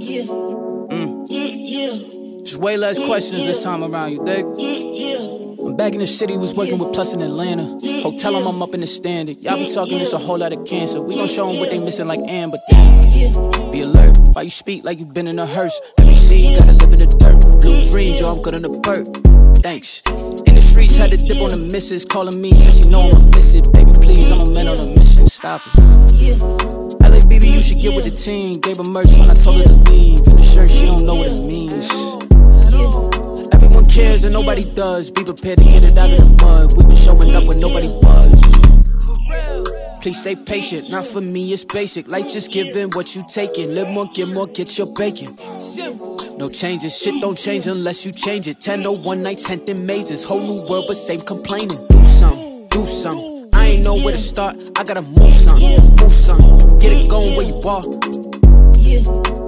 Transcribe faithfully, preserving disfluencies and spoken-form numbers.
Yeah. Mm. Yeah, yeah. Just way less yeah, questions yeah. this time around, you dig? Yeah, yeah. I'm back in the city, was working yeah. with Plus in Atlanta. Yeah, Hotel 'em, yeah. I'm up in the standard. Y'all be Yeah, talking yeah. this a whole lot of cancer. We gon' show 'em what they Yeah. missing like Amber, damn. Yeah. Be alert, why you speak like you been in a hearse? Every seed gotta live in the dirt. Blue dreams, yo, I'm good on the perk. Thanks. In the streets, had to dip on the missus. Calling me, said she know I'ma miss it. Baby, please, I'm a man on a mission. Stop it. Yeah. L A, baby, you should get with the team. Gave her merch when I told her to leave. In the shirt, she don't know what it means. Everyone cares and nobody does. Be prepared to get it out of the mud. We've been showing up when nobody was. Please stay patient, not for me, it's basic. Life just giving what you taking. Live more, get more, get your bacon. No changes, shit don't change unless you change it. ten oh one nights, tenth in mazes. Whole new world, but same complaining. Do something, do something. I ain't know where to start, I gotta move something. Move something, get it going where you are. Yeah.